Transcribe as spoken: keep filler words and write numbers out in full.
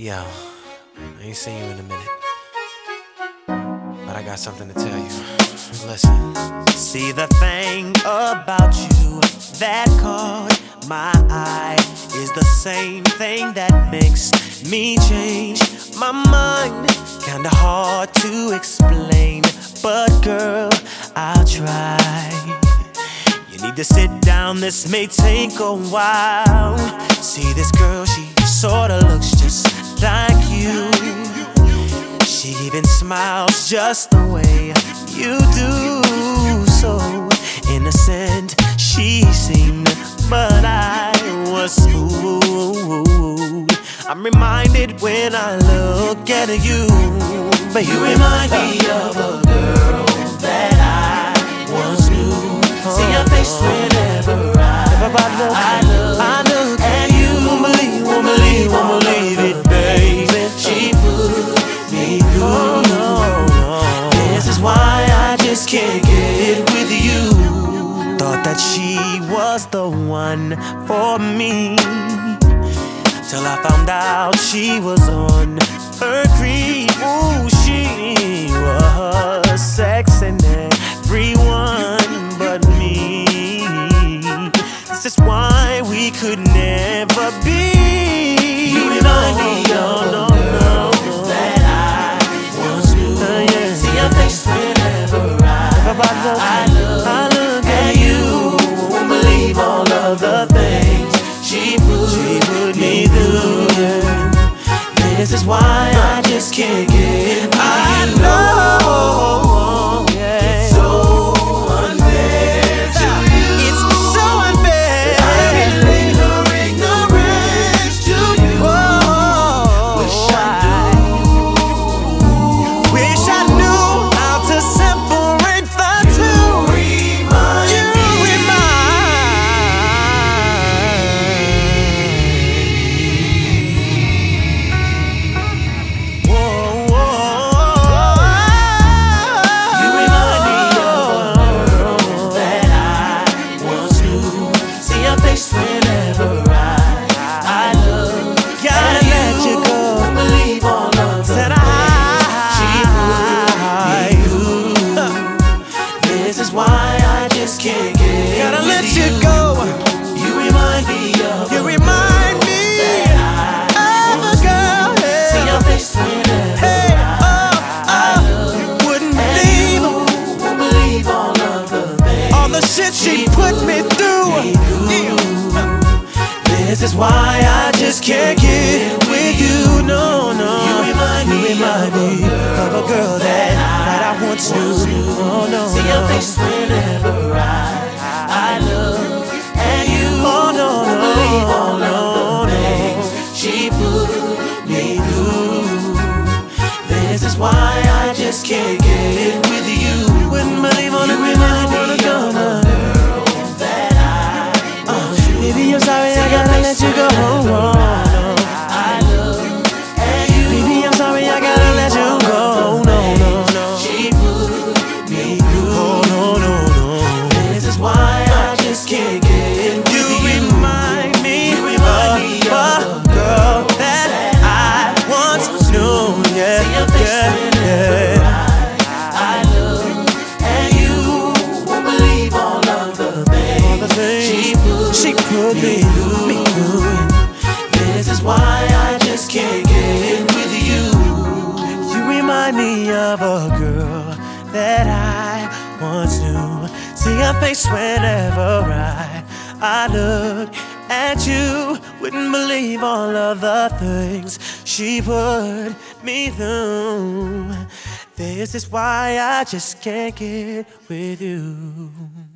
Yo, I ain't seen you in a minute, but I got something to tell you. Listen. See, the thing about you that caught my eye is the same thing that makes me change my mind. Kinda hard to explain, but girl, I'll try. You need to sit down, this may take a while. See, this girl, she sorta looks just like you. She even smiles just the way you do. So innocent she seemed, but I was fooled. I'm reminded when I look at you, but you remind me of a girl that I once knew. See your face whenever I, I look, I look at you. Won't believe, won't believe, won't believe it, baby. She put me through. This is why I just can't get with you. Thought that she was the one for me, till I found out she was on her creep. Ooh, she was sexing everyone but me. This is why we could never be. You remind me of no, no, no, that I once knew. Uh, yeah. See your face whenever I, I, look, I look at you. Won't believe all of the things she put, she put me through. Yeah. This is why I just can't get with I you. Know, yeah. It's so unfair to you. It's so unfair. I relate her ignorance to you. Whoa. Wish I knew. Wish I knew how to separate the two. Remind you me. Remind me. Whoa, whoa. You remind me of a girl that I once knew. See your face whenever I, I look. Gotta let you go. Won't believe all of the things she put me through. This is why I just can't get. Gotta let you go. You remind me of. You remind me of a girl. See your face whenever hey, oh, I look. You wouldn't believe, won't believe all of the things, all the shit she put me through. Yeah. This is why I just can't get with you. No, no. You remind me, you remind me of a girl that, that I once knew. Oh, no, see your face whenever I, I look at you. Oh, no, no, believe all of the things she put me through. This is why I just can't get with you. Wouldn't believe all the women who wanna go now. Baby, I'm sorry, I gotta let you go. Oh, no. I look at you. Baby, I'm sorry, I gotta let you go. No, no, no. She put me through. Oh, no, no, no. This is why I just can't get with you. You remind me you remind me of a girl that I once knew. Yeah, yeah, yeah. I look at you. Won't believe all of the things she put. She put me through, me through. This is why I just can't get with you. You remind me of a girl that I once knew. See her face whenever I, I look at you. Wouldn't believe all of the things she put me through. This is why I just can't get with you.